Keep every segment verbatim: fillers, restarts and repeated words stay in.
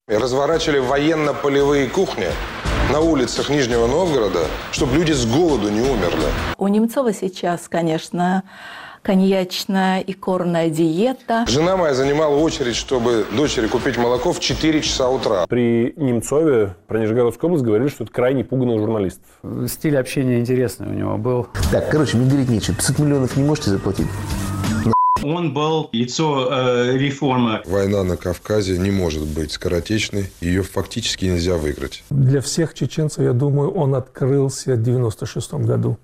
И разворачивали военно-полевые кухни на улицах Нижнего Новгорода, чтобы люди с голоду не умерли. У Немцова сейчас, конечно, коньячная и корная диета. Жена моя занимала очередь, чтобы дочери купить молоко в четыре часа утра. При Немцове про Нижегородскую область говорили, что это крайне пуганных журналистов. Стиль общения интересный у него был. Так, короче, мне говорить нечего. пятьсот миллионов не можете заплатить? Он был лицо э, реформы. Война на Кавказе не может быть скоротечной. Ее фактически нельзя выиграть. Для всех чеченцев, я думаю, он открылся в девяносто шестом году.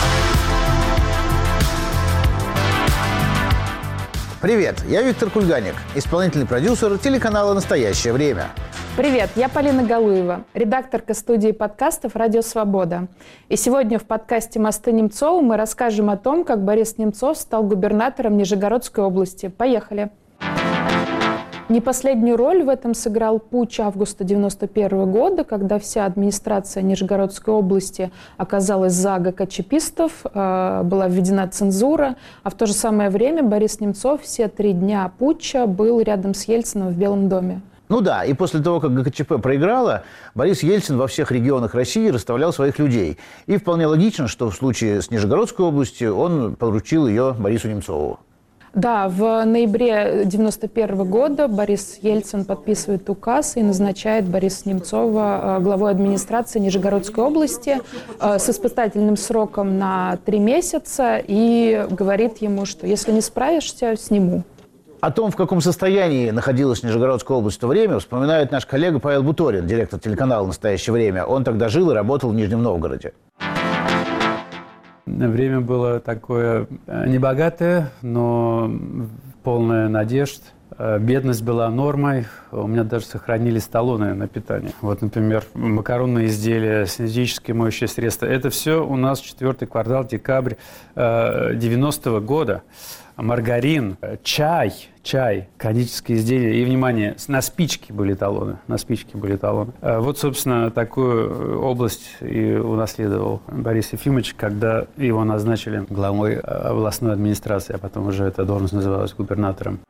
Привет, я Виктор Кульганик, исполнительный продюсер телеканала «Настоящее время». Привет, я Полина Галуева, редакторка студии подкастов «Радио Свобода». И сегодня в подкасте «Мосты Немцова» мы расскажем о том, как Борис Немцов стал губернатором Нижегородской области. Поехали! Не последнюю роль в этом сыграл путч августа девяносто первого года, когда вся администрация Нижегородской области оказалась за ГКЧПистов, э, была введена цензура, а в то же самое время Борис Немцов все три дня путча был рядом с Ельциным в Белом доме. Ну да, и после того, как ГКЧП проиграла, Борис Ельцин во всех регионах России расставлял своих людей. И вполне логично, что в случае с Нижегородской областью он поручил ее Борису Немцову. Да, в ноябре девяносто первого года Борис Ельцин подписывает указ и назначает Бориса Немцова главой администрации Нижегородской области с испытательным сроком на три месяца и говорит ему, что если не справишься, сниму. О том, в каком состоянии находилась Нижегородская область в то время, вспоминает наш коллега Павел Буторин, директор телеканала «Настоящее время». Он тогда жил и работал в Нижнем Новгороде. Время было такое небогатое, но полное надежд. Бедность была нормой. У меня даже сохранились талоны на питание. Вот, например, макаронные изделия, синтетические моющие средства. Это все у нас четвертый квартал, декабрь девяностого года. Маргарин, чай, чай, конические изделия. И, внимание, на спички были талоны. На спички были талоны. Вот, собственно, такую область и унаследовал Борис Ефимович, когда его назначили главой областной администрации, а потом уже эта должность называлась губернатором.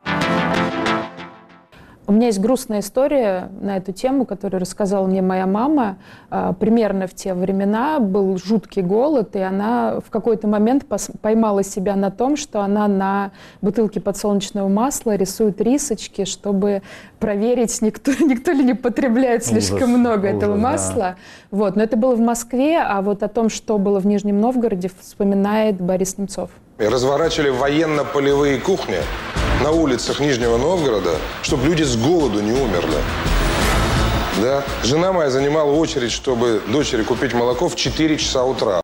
У меня есть грустная история на эту тему, которую рассказала мне моя мама. Примерно в те времена был жуткий голод, и она в какой-то момент поймала себя на том, что она на бутылке подсолнечного масла рисует рисочки, чтобы проверить, никто, никто ли не потребляет слишком ужас, много ужас, этого масла. Да. Вот. Но это было в Москве, а вот о том, что было в Нижнем Новгороде, вспоминает Борис Немцов. И разворачивали военно-полевые кухни на улицах Нижнего Новгорода, чтобы люди с голоду не умерли. Да? Жена моя занимала очередь, чтобы дочери купить молоко в четыре часа утра.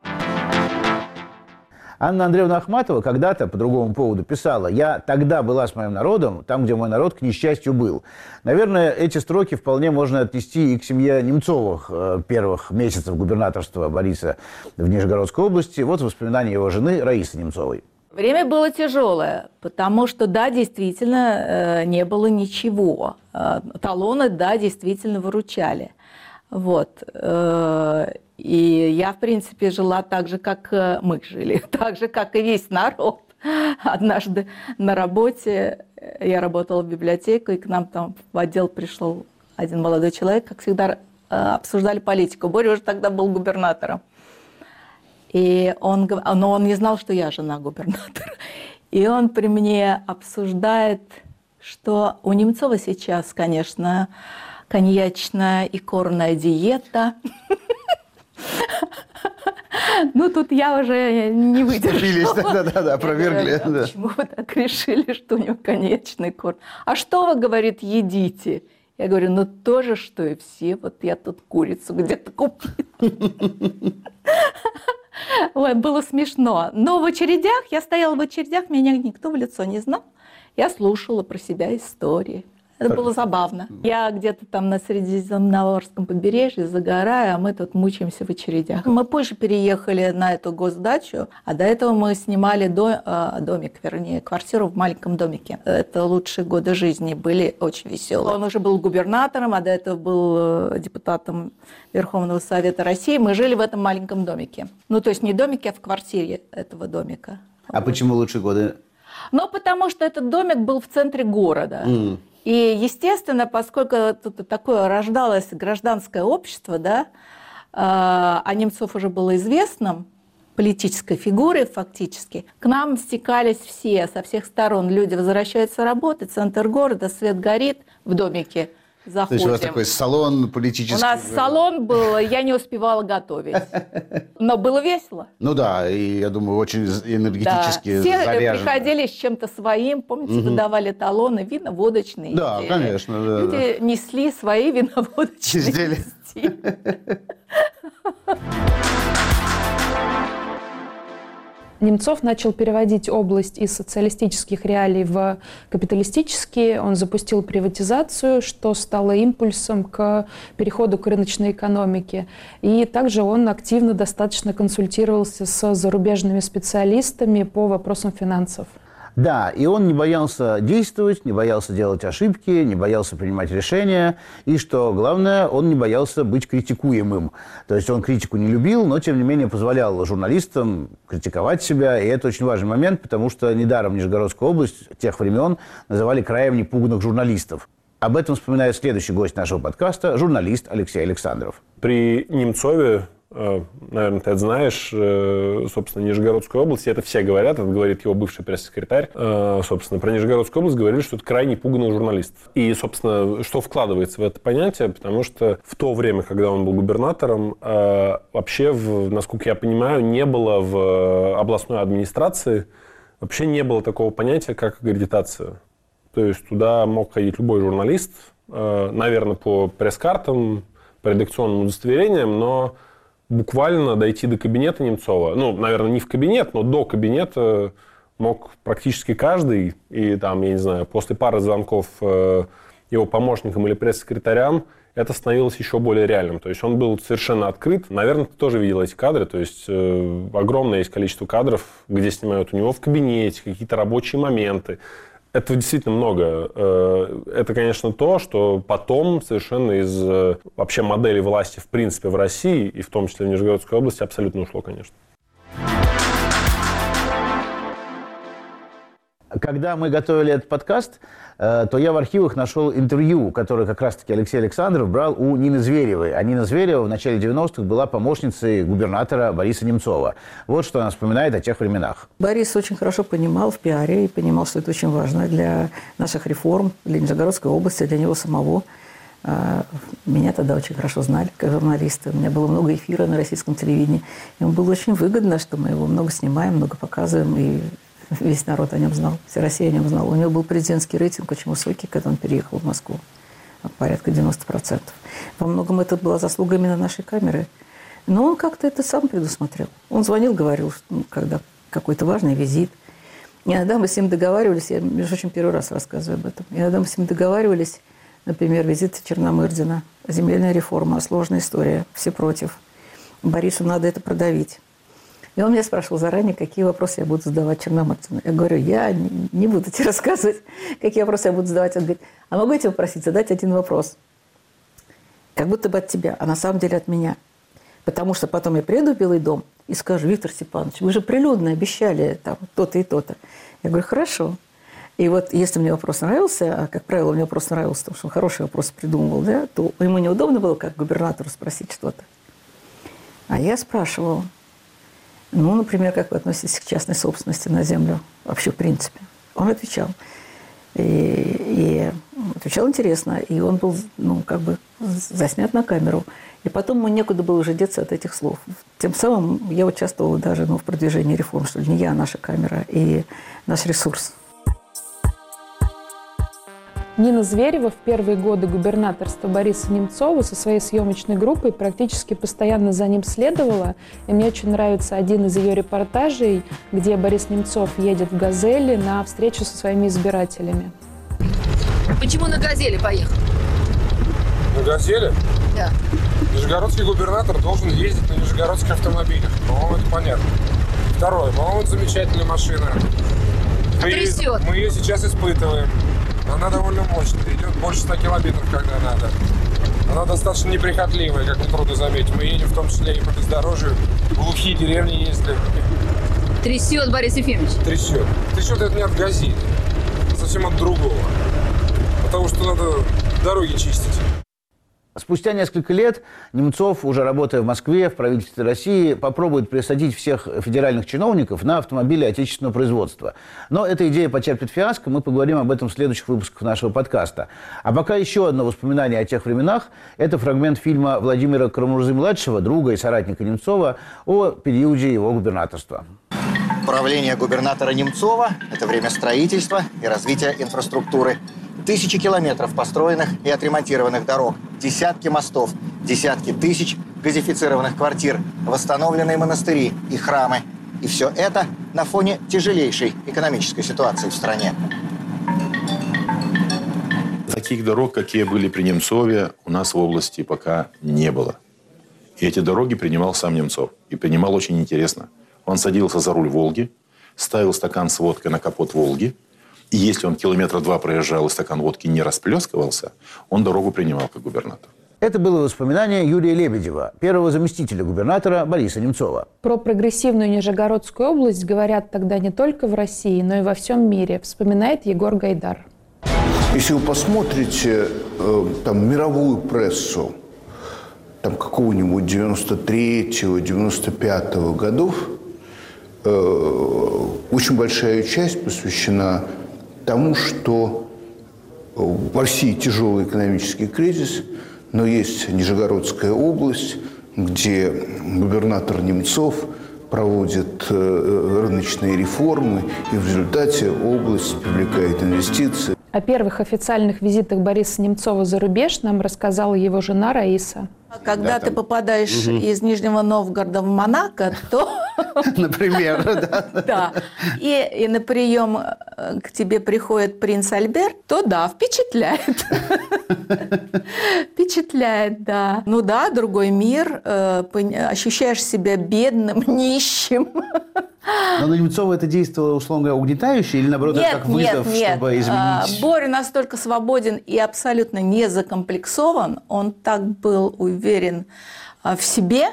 Анна Андреевна Ахматова когда-то по другому поводу писала: «Я тогда была с моим народом, там, где мой народ, к несчастью, был». Наверное, эти строки вполне можно отнести и к семье Немцовых первых месяцев губернаторства Бориса в Нижегородской области. Вот воспоминания его жены Раисы Немцовой. Время было тяжелое, потому что, да, действительно, не было ничего. Талоны, да, действительно выручали. Вот. И я, в принципе, жила так же, как мы жили, так же, как и весь народ. Однажды на работе я работала в библиотеке, и к нам там в отдел пришел один молодой человек, как всегда, обсуждали политику. Боря уже тогда был губернатором. И он, но он не знал, что я жена губернатора. И он при мне обсуждает, что у Немцова сейчас, конечно, коньячная и корная диета. Ну, тут я уже не выдержала. Да-да-да, опровергли. Почему вы так решили, что у него коньячный корм? А что вы, говорит, едите? Я говорю, ну, тоже, что и все. Вот я тут курицу где-то купила. Ой, было смешно. Но в очередях, я стояла в очередях, меня никто в лицо не знал. Я слушала про себя истории. Это было забавно. Я где-то там на Средиземноморском побережье загораю, а мы тут мучаемся в очередях. Мы позже переехали на эту госдачу, а до этого мы снимали до, э, домик, вернее, квартиру в маленьком домике. Это лучшие годы жизни были, очень веселые. Он уже был губернатором, а до этого был депутатом Верховного Совета России. Мы жили в этом маленьком домике. Ну, то есть не домике, а в квартире этого домика. А почему лучшие годы? Ну, потому что этот домик был в центре города. Mm. И, естественно, поскольку тут такое рождалось гражданское общество, да, а Немцов уже был известным политической фигурой фактически, к нам стекались все, со всех сторон. Люди возвращаются работать, центр города, свет горит в домике. Заходим. То есть у вас такой салон политический? У нас салон был, я не успевала готовить. Но было весело. Ну да, и я думаю, очень энергетически да. Все заряжено. приходили с чем-то своим. Помните, угу. выдавали талоны, вино-водочные Да, изделия. конечно. Да, Люди да. несли свои вино-водочные изделия. Немцов начал переводить область из социалистических реалий в капиталистические. Он запустил приватизацию, что стало импульсом к переходу к рыночной экономике. И также он активно достаточно консультировался с зарубежными специалистами по вопросам финансов. Да, и он не боялся действовать, не боялся делать ошибки, не боялся принимать решения. И, что главное, он не боялся быть критикуемым. То есть он критику не любил, но, тем не менее, позволял журналистам критиковать себя. И это очень важный момент, потому что недаром Нижегородскую область тех времен называли краем непуганных журналистов. Об этом вспоминает следующий гость нашего подкаста, журналист Алексей Александров. При Немцове, наверное, ты это знаешь, собственно, Нижегородскую область, это все говорят, это говорит его бывший пресс-секретарь, собственно, про Нижегородскую область говорили, что это крайне пуганный журналист. И, собственно, что вкладывается в это понятие, потому что в то время, когда он был губернатором, вообще, насколько я понимаю, не было в областной администрации, вообще не было такого понятия, как аккредитация. То есть туда мог ходить любой журналист, наверное, по пресс-картам, по редакционным удостоверениям, но буквально дойти до кабинета Немцова, ну, наверное, не в кабинет, но до кабинета мог практически каждый. И там, я не знаю, после пары звонков его помощникам или пресс-секретарям это становилось еще более реальным. То есть он был совершенно открыт. Наверное, ты тоже видел эти кадры. То есть э, огромное есть количество кадров, где снимают у него в кабинете какие-то рабочие моменты. Этого действительно много. Это, конечно, то, что потом совершенно из вообще модели власти в принципе в России, и в том числе в Нижегородской области, абсолютно ушло, конечно. Когда мы готовили этот подкаст, то я в архивах нашел интервью, которое как раз-таки Алексей Александров брал у Нины Зверевой. А Нина Зверева в начале девяностых была помощницей губернатора Бориса Немцова. Вот что она вспоминает о тех временах. Борис очень хорошо понимал в пиаре и понимал, что это очень важно для наших реформ, для Нижегородской области, для него самого. Меня тогда очень хорошо знали как журналиста. У меня было много эфира на российском телевидении. Ему было очень выгодно, что мы его много снимаем, много показываем, и весь народ о нем знал, вся Россия о нем знала. У него был президентский рейтинг очень высокий, когда он переехал в Москву, порядка девяносто процентов. Во многом это была заслуга именно нашей камеры. Но он как-то это сам предусмотрел. Он звонил, говорил, ну, когда какой-то важный визит. Иногда мы с ним договаривались, я, между прочим, первый раз рассказываю об этом. Иногда мы с ним договаривались, например, визит Черномырдина, земельная реформа, сложная история, все против. Борису надо это продавить. И он меня спрашивал заранее, какие вопросы я буду задавать Черномырдину. Я говорю, я не буду тебе рассказывать, какие вопросы я буду задавать. Он говорит, а могу я тебя попросить задать один вопрос? Как будто бы от тебя, а на самом деле от меня. Потому что потом я приеду в Белый дом и скажу, Виктор Степанович, вы же прилюдно обещали там то-то и то-то. Я говорю, хорошо. И вот если мне вопрос нравился, а, как правило, мне вопрос нравился, потому что он хороший вопрос придумывал, да, то ему неудобно было, как губернатору, спросить что-то. А я спрашивала, ну, например, как вы относитесь к частной собственности на землю? Вообще, в принципе. Он отвечал. И, и отвечал интересно. И он был, ну, как бы заснят на камеру. И потом ему некуда было уже деться от этих слов. Тем самым я участвовала даже, ну, в продвижении реформ, что ли, не я, а наша камера и наш ресурс. Нина Зверева в первые годы губернаторства Бориса Немцова со своей съемочной группой практически постоянно за ним следовала. И мне очень нравится один из ее репортажей, где Борис Немцов едет в «Газели» на встречу со своими избирателями. Почему на «Газели» поехал? На «Газели»? Да. Нижегородский губернатор должен ездить на нижегородских автомобилях. По-моему, это понятно. Второе. По-моему, это замечательная машина. Мы, трясет. Мы ее сейчас испытываем. Она довольно мощная, идет больше ста километров, когда надо. Она достаточно неприхотливая, как нетрудно заметить. Мы едем в том числе и по бездорожью, в глухие деревни ездили. Трясет, Борис Ефимович. Трясет. Трясет это не от «Газели», совсем от другого. потому что надо дороги чистить. Спустя несколько лет Немцов, уже работая в Москве, в правительстве России, попробует присадить всех федеральных чиновников на автомобили отечественного производства. Но эта идея потерпит фиаско, мы поговорим об этом в следующих выпусках нашего подкаста. А пока еще одно воспоминание о тех временах – это фрагмент фильма Владимира Карамурзы-младшего, друга и соратника Немцова, о периоде его губернаторства. Правление губернатора Немцова – это время строительства и развития инфраструктуры. Тысячи километров построенных и отремонтированных дорог, десятки мостов, десятки тысяч газифицированных квартир, восстановленные монастыри и храмы. И все это на фоне тяжелейшей экономической ситуации в стране. Таких дорог, какие были при Немцове, у нас в области пока не было. И эти дороги принимал сам Немцов. И принимал очень интересно. Он садился за руль «Волги», ставил стакан с водкой на капот «Волги», и если он километра два проезжал и стакан водки не расплескивался, он дорогу принимал как губернатор. Это было воспоминание Юрия Лебедева, первого заместителя губернатора Бориса Немцова. Про прогрессивную Нижегородскую область говорят тогда не только в России, но и во всем мире, вспоминает Егор Гайдар. Если вы посмотрите э, там, мировую прессу там, какого-нибудь девяносто третьего, девяносто пятого годов, э, очень большая часть посвящена тому, что в России тяжелый экономический кризис, но есть Нижегородская область, где губернатор Немцов проводит рыночные реформы, и в результате область привлекает инвестиции. О первых официальных визитах Бориса Немцова за рубеж нам рассказала его жена Раиса. Когда ты попадаешь угу. из Нижнего Новгорода в Монако, то... Например, да. Да. И, и на прием к тебе приходит принц Альберт, то да, впечатляет. Впечатляет, да. Ну да, другой мир, ощущаешь себя бедным, нищим. Но на Немцова это действовало, условно говоря, угнетающе или, наоборот, нет, это как вызов, нет, нет. чтобы изменить? Боря настолько свободен и абсолютно не закомплексован, он так был уверен в себе,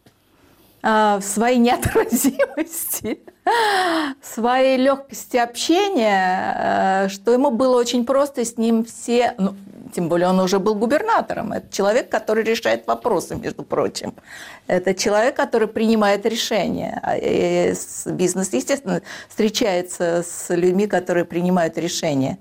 в своей неотразимости, в своей легкости общения, что ему было очень просто с ним все... Ну, тем более он уже был губернатором. Это человек, который решает вопросы, между прочим. Это человек, который принимает решения. И бизнес, естественно, встречается с людьми, которые принимают решения.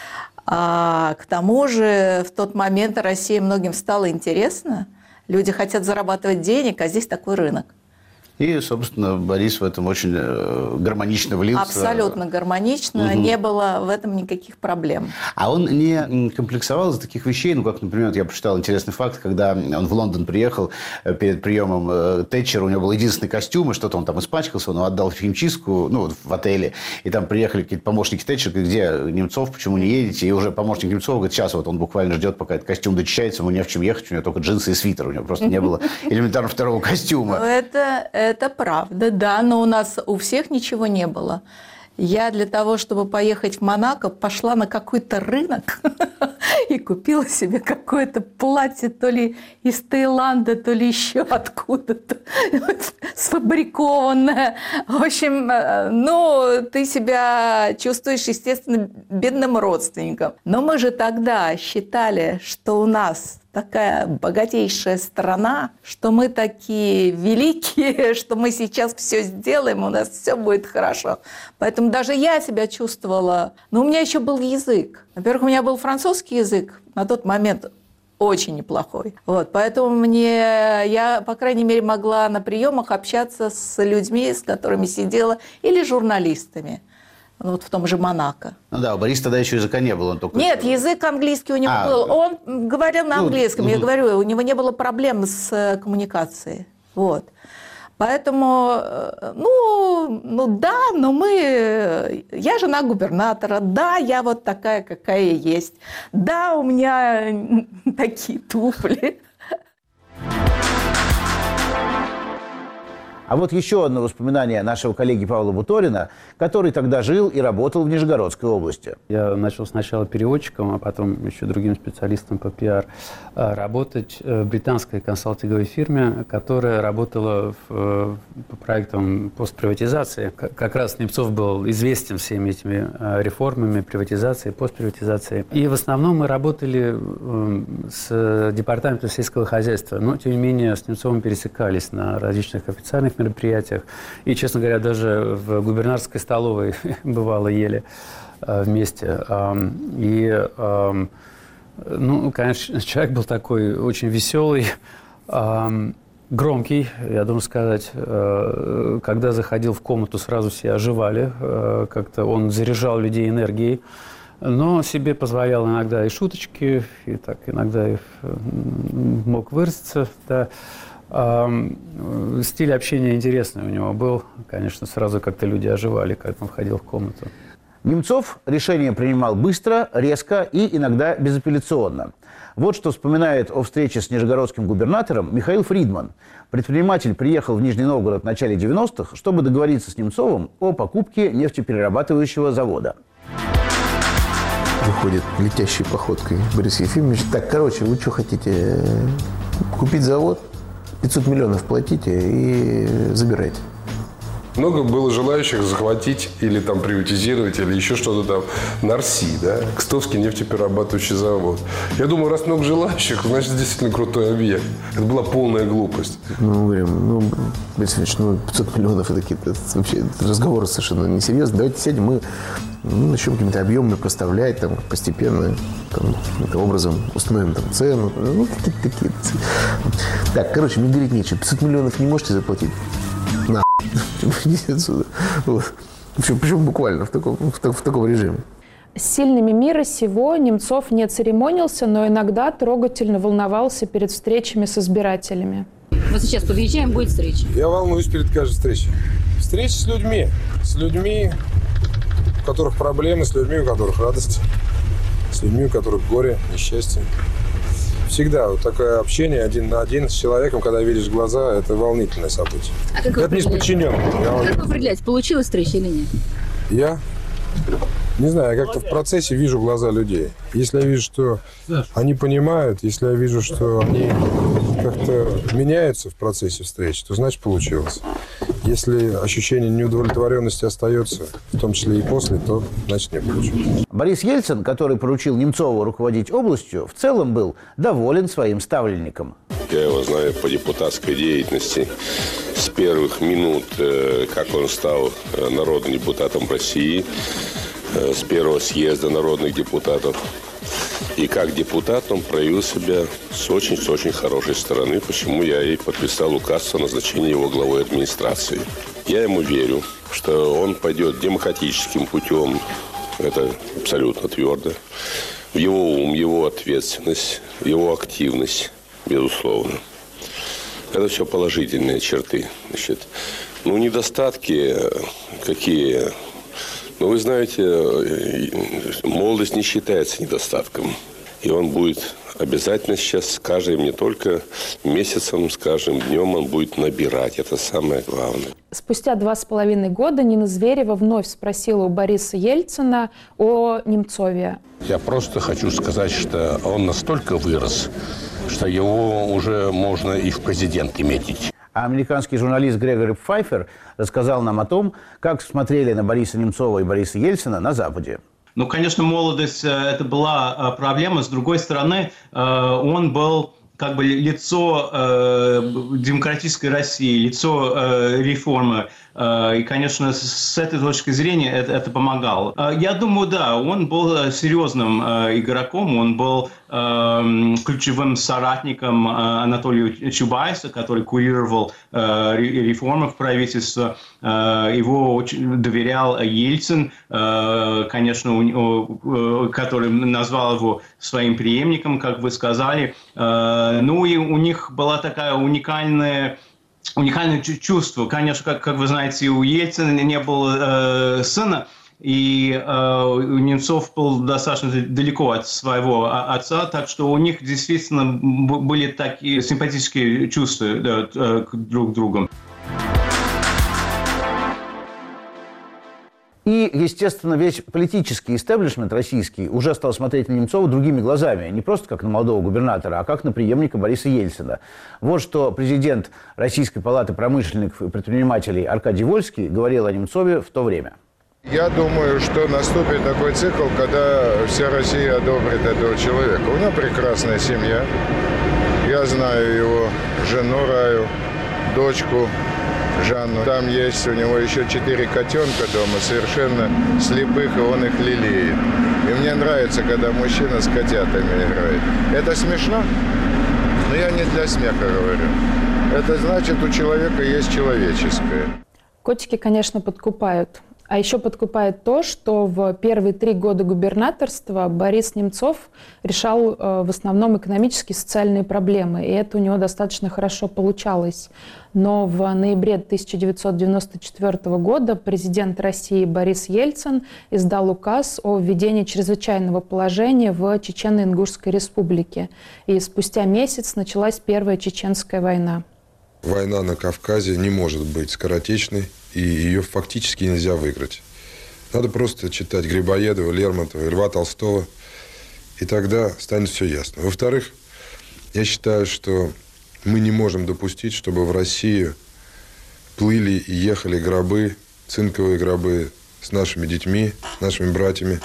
А к тому же в тот момент Россия многим стала интересна. Люди хотят зарабатывать денег, а здесь такой рынок. И, собственно, Борис в этом очень гармонично влился. Абсолютно гармонично. Угу. Не было в этом никаких проблем. А он не комплексовал из таких вещей? Ну, как, например, я прочитал интересный факт, когда он в Лондон приехал перед приемом Тэтчера, у него был единственный костюм, и что-то он там испачкался, он отдал в химчистку, ну, в отеле, и там приехали какие-то помощники Тэтчера, говорят, где Немцов, почему не едете? И уже помощник Немцова говорит, сейчас вот он буквально ждет, пока этот костюм дочищается, ему не в чем ехать, у него только джинсы и свитер, у него просто не было элементарно второго костюма. Это... Это правда, да, но у нас у всех ничего не было. Я для того, чтобы поехать в Монако, пошла на какой-то рынок и купила себе какое-то платье то ли из Таиланда, то ли еще откуда-то, сфабрикованное. В общем, ну, ты себя чувствуешь, естественно, бедным родственником. Но мы же тогда считали, что у нас такая богатейшая страна, что мы такие великие, что мы сейчас все сделаем, у нас все будет хорошо. Поэтому даже я себя чувствовала... Но у меня еще был язык. Во-первых, у меня был французский язык на тот момент очень неплохой. Вот, поэтому мне, я, по крайней мере, могла на приемах общаться с людьми, с которыми сидела, или журналистами. Вот в том же Монако. Ну да, у Бориса тогда еще языка не было. Он только... Нет, язык английский у него а, был. Он говорил на английском. Ну, я угу. говорю, у него не было проблем с коммуникацией. Вот. Поэтому, ну, ну да, но мы... Я жена губернатора. Да, я вот такая, какая есть. Да, у меня такие туфли. А вот еще одно воспоминание нашего коллеги Павла Буторина, который тогда жил и работал в Нижегородской области. Я начал сначала переводчиком, а потом еще другим специалистом по пиар работать в британской консалтинговой фирме, которая работала в, по проектам постприватизации. Как раз Немцов был известен всеми этими реформами, приватизацией, постприватизацией. И в основном мы работали с департаментом сельского хозяйства, но, тем не менее, с Немцовым пересекались на различных официальных мероприятиях. И, честно говоря, даже в губернаторской столовой бывало ели вместе. И, ну, конечно, человек был такой очень веселый, громкий, я должен сказать. Когда заходил в комнату, сразу все оживали. Как-то он заряжал людей энергией. Но себе позволял иногда и шуточки, и так иногда и мог выразиться. Да. Стиль общения интересный у него был. Конечно, сразу как-то люди оживали, когда он входил в комнату. Немцов решение принимал быстро, резко и иногда безапелляционно. Вот что вспоминает о встрече с нижегородским губернатором Михаил Фридман. Предприниматель приехал в Нижний Новгород в начале девяностых, чтобы договориться с Немцовым о покупке нефтеперерабатывающего завода. Выходит летящей походкой Борис Ефимович. Так, короче, вы что хотите? Купить завод? пятьсот миллионов платите и забирайте. Много было желающих захватить или там приватизировать, или еще что-то там. Нарси, да? Кстовский нефтеперерабатывающий завод. Я думаю, раз много желающих, значит, действительно крутой объект. Это была полная глупость. Ну, мы говорим, ну, Борис Ильич, ну, пятьсот миллионов это какие-то вообще разговоры совершенно несерьезные. Давайте сядем, мы ну, начнем какими-то объемами поставлять, там, постепенно, там, каким-то образом установим там цену. Ну, какие-то такие. Так, короче, мне говорить нечего. пятьсот миллионов не можете заплатить? На. Идите отсюда. Вот. Причем, причем буквально в таком, в, в таком режиме. С сильными мира сего Немцов не церемонился, но иногда трогательно волновался перед встречами с избирателями. Мы сейчас подъезжаем, будет встреча. Я волнуюсь перед каждой встречей. Встреча с людьми. С людьми, у которых проблемы, с людьми, у которых радость. С людьми, у которых горе, несчастье. Всегда вот такое общение один на один с человеком, когда видишь глаза, это волнительное событие. А как вы это не с подчиненным. А как вы определяете, получилась встреча или нет? Я? Не знаю, я как-то в процессе вижу глаза людей. Если я вижу, что они понимают, если я вижу, что они как-то меняются в процессе встречи, то значит получилось. Если ощущение неудовлетворенности остается, в том числе и после, то значит не получилось. Борис Ельцин, который поручил Немцову руководить областью, в целом был доволен своим ставленником. Я его знаю по депутатской деятельности с первых минут, как он стал народным депутатом России, с первого съезда народных депутатов. И как депутат он проявил себя с очень, с очень хорошей стороны, почему я и подписал указ о назначении его главой администрации. Я ему верю, что он пойдет демократическим путем, это абсолютно твердо. В его ум, его ответственность, его активность, безусловно. Это все положительные черты. Значит, ну, недостатки какие... Но вы знаете, молодость не считается недостатком. И он будет обязательно сейчас с каждым, не только месяцем, с каждым днем он будет набирать. Это самое главное. Спустя два с половиной года Нина Зверева вновь спросила у Бориса Ельцина о Немцове. Я просто хочу сказать, что он настолько вырос, что его уже можно и в президенты метить. А американский журналист Грегори Пфайфер рассказал нам о том, как смотрели на Бориса Немцова и Бориса Ельцина на Западе. Ну, конечно, молодость – это была проблема. С другой стороны, он был как бы лицо демократической России, лицо реформы. И, конечно, с этой точки зрения это, это помогало. Я думаю, да, он был серьезным игроком, он был ключевым соратником Анатолия Чубайса, который курировал реформы в правительстве. Его очень доверял Ельцин, конечно, который назвал его своим преемником, как вы сказали. Ну и у них была такая уникальная Уникальное чувство. Конечно, как, как вы знаете, у Ельцина не было э, сына, и э, Немцов был достаточно далеко от своего отца, так что у них действительно были такие симпатические чувства да, друг к другу. И, естественно, весь политический истеблишмент российский уже стал смотреть на Немцова другими глазами. Не просто как на молодого губернатора, а как на преемника Бориса Ельцина. Вот что президент Российской палаты промышленников и предпринимателей Аркадий Вольский говорил о Немцове в то время. Я думаю, что наступит такой цикл, когда вся Россия одобрит этого человека. У него прекрасная семья. Я знаю его жену Раю, дочку Жанну. Там есть у него еще четыре котенка дома, совершенно слепых, и он их лелеет. И мне нравится, когда мужчина с котятами играет. Это смешно? Но я не для смеха говорю. Это значит, у человека есть человеческое. Котики, конечно, подкупают. А еще подкупает то, что в первые три года губернаторства Борис Немцов решал э, в основном экономические и социальные проблемы, и это у него достаточно хорошо получалось. Но в ноябре тысяча девятьсот девяносто четвёртого года президент России Борис Ельцин издал указ о введении чрезвычайного положения в Чечено-Ингушской республике. И спустя месяц началась Первая Чеченская война. Война на Кавказе не может быть скоротечной, и ее фактически нельзя выиграть. Надо просто читать Грибоедова, Лермонтова, Льва Толстого, и тогда станет все ясно. Во-вторых, я считаю, что мы не можем допустить, чтобы в Россию плыли и ехали гробы, цинковые гробы с нашими детьми, с нашими братьями.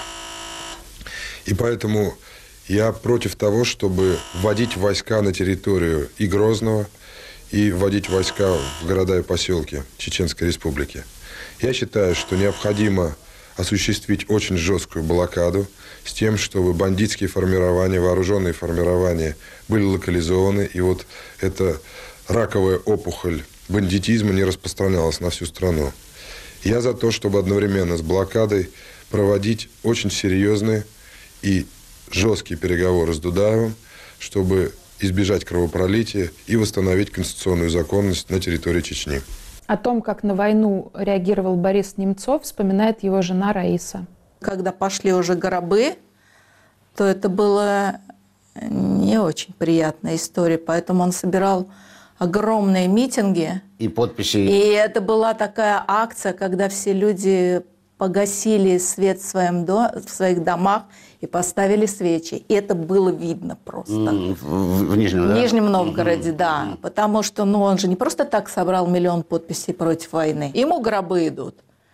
И поэтому я против того, чтобы вводить войска на территорию и Грозного, и вводить войска в города и поселки Чеченской Республики. Я считаю, что необходимо осуществить очень жесткую блокаду с тем, чтобы бандитские формирования, вооруженные формирования были локализованы, и вот эта раковая опухоль бандитизма не распространялась на всю страну. Я за то, чтобы одновременно с блокадой проводить очень серьезные и жесткие переговоры с Дудаевым, чтобы избежать кровопролития и восстановить конституционную законность на территории Чечни. О том, как на войну реагировал Борис Немцов, вспоминает его жена Раиса. Когда пошли уже гробы, то это была не очень приятная история, поэтому он собирал огромные митинги. И подписи. И это была такая акция, когда все люди погасили свет в, своем до... в своих домах и поставили свечи. И это было видно просто. В, в, в Нижнем, да? В Нижнем Новгороде, mm-hmm. да. Потому что ну, он же не просто так собрал миллион подписей против войны. Ему гробы идут.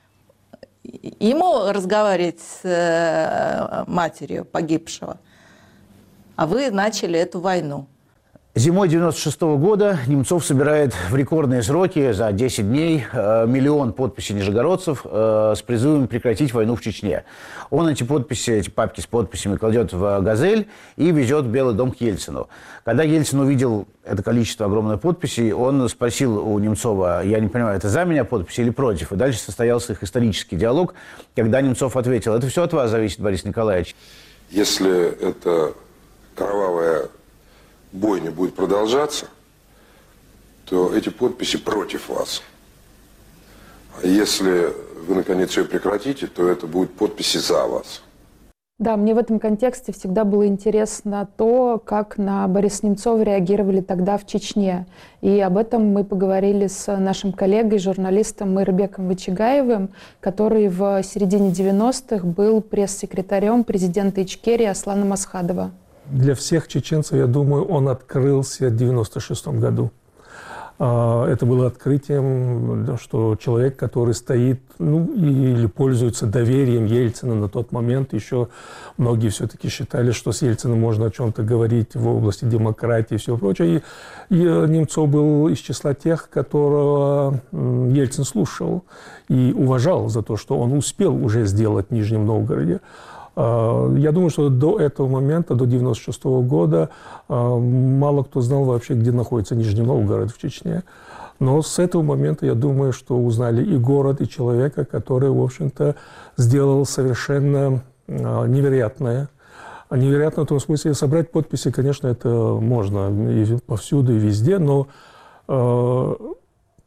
Ему разговаривать с э, матерью погибшего. А вы начали эту войну. Зимой девяносто шестого года Немцов собирает в рекордные сроки за десять дней э, миллион подписей нижегородцев э, с призывом прекратить войну в Чечне. Он эти подписи, эти папки с подписями кладет в «Газель» и везет в Белый дом к Ельцину. Когда Ельцин увидел это количество огромной подписей, он спросил у Немцова: я не понимаю, это за меня подписи или против? И дальше состоялся их исторический диалог, когда Немцов ответил: это все от вас зависит, Борис Николаевич. Если это кровавая бойня будет продолжаться, то эти подписи против вас. А если вы, наконец, ее прекратите, то это будут подписи за вас. Да, мне в этом контексте всегда было интересно то, как на Бориса Немцова реагировали тогда в Чечне. И об этом мы поговорили с нашим коллегой, журналистом Майрбеком Вачигаевым, который в середине девяностых был пресс-секретарем президента Ичкерии Аслана Масхадова. Для всех чеченцев, я думаю, он открылся в девяносто шестом году. Это было открытием, что человек, который стоит, ну, или пользуется доверием Ельцина на тот момент, еще многие все-таки считали, что с Ельциным можно о чем-то говорить в области демократии и все прочее. И, и Немцов был из числа тех, которого Ельцин слушал и уважал за то, что он успел уже сделать в Нижнем Новгороде. Я думаю, что до этого момента, до девяносто шестого года, мало кто знал вообще, где находится Нижний Новгород в Чечне. Но с этого момента, я думаю, что узнали и город, и человека, который, в общем-то, сделал совершенно невероятное. Невероятно в том смысле, собрать подписи, конечно, это можно и повсюду, и везде, но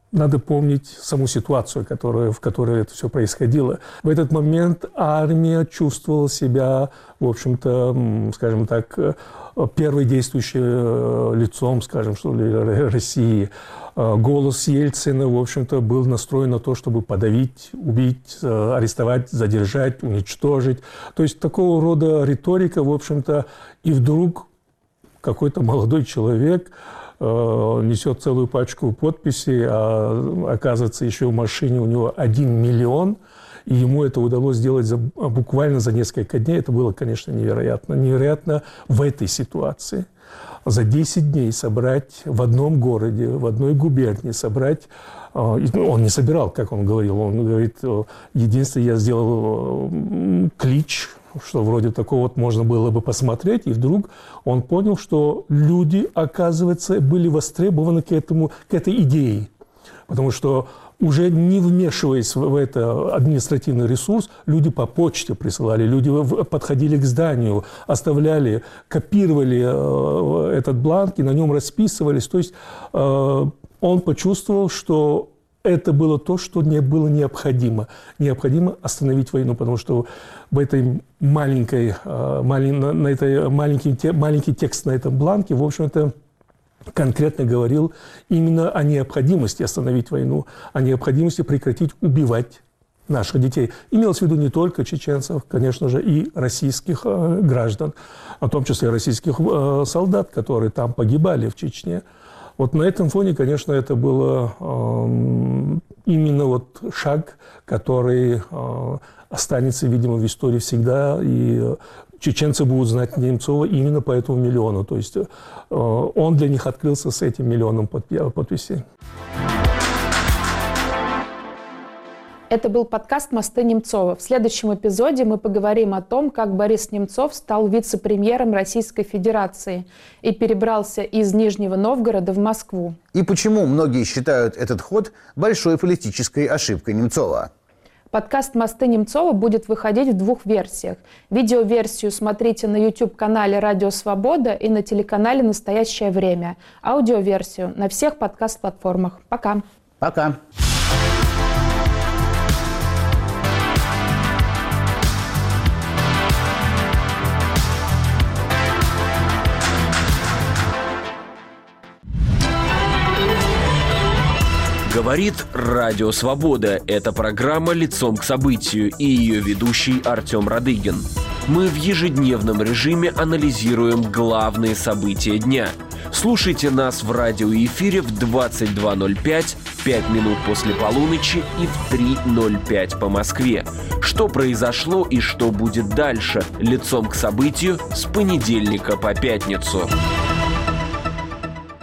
надо помнить саму ситуацию, которая, в которой это все происходило. В этот момент армия чувствовала себя, в общем-то, скажем так, первой действующей лицом, скажем, что ли, России. Голос Ельцина, в общем-то, был настроен на то, чтобы подавить, убить, арестовать, задержать, уничтожить. То есть такого рода риторика, в общем-то, и вдруг какой-то молодой человек несет целую пачку подписей, а оказывается, еще в машине у него один миллион, и ему это удалось сделать за, буквально за несколько дней. Это было, конечно, невероятно. Невероятно в этой ситуации. За десять дней собрать в одном городе, в одной губернии, собрать... Он не собирал, как он говорил. Он говорит, единственное, я сделал клич, что вроде такого вот можно было бы посмотреть, и вдруг он понял, что люди, оказывается, были востребованы к этому, к этой идее. Потому что уже не вмешиваясь в это административный ресурс, люди по почте присылали, люди подходили к зданию, оставляли, копировали этот бланк и на нем расписывались. То есть он почувствовал, что это было то, что не было необходимо. Необходимо остановить войну, потому что в этой маленькой, на этой маленький, маленький текст на этом бланке, в общем-то, конкретно говорил именно о необходимости остановить войну, о необходимости прекратить убивать наших детей. Имелось в виду не только чеченцев, конечно же, и российских э, граждан, в том числе российских э, солдат, которые там погибали в Чечне. Вот на этом фоне, конечно, это было э, именно вот шаг, который э, останется, видимо, в истории всегда, и чеченцы будут знать Немцова именно по этому миллиону. То есть э, он для них открылся с этим миллионом подписей. Это был подкаст «Мосты Немцова». В следующем эпизоде мы поговорим о том, как Борис Немцов стал вице-премьером Российской Федерации и перебрался из Нижнего Новгорода в Москву. И почему многие считают этот ход большой политической ошибкой Немцова. Подкаст «Мосты Немцова» будет выходить в двух версиях. Видеоверсию смотрите на YouTube-канале «Радио Свобода» и на телеканале «Настоящее время». Аудиоверсию на всех подкаст-платформах. Пока. Пока. Говорит Радио Свобода. Это программа «Лицом к событию» и ее ведущий Артем Радыгин. Мы в ежедневном режиме анализируем главные события дня. Слушайте нас в радиоэфире в двадцать два ноль пять, пять минут после полуночи и в три ноль пять по Москве. Что произошло и что будет дальше? «Лицом к событию» с понедельника по пятницу.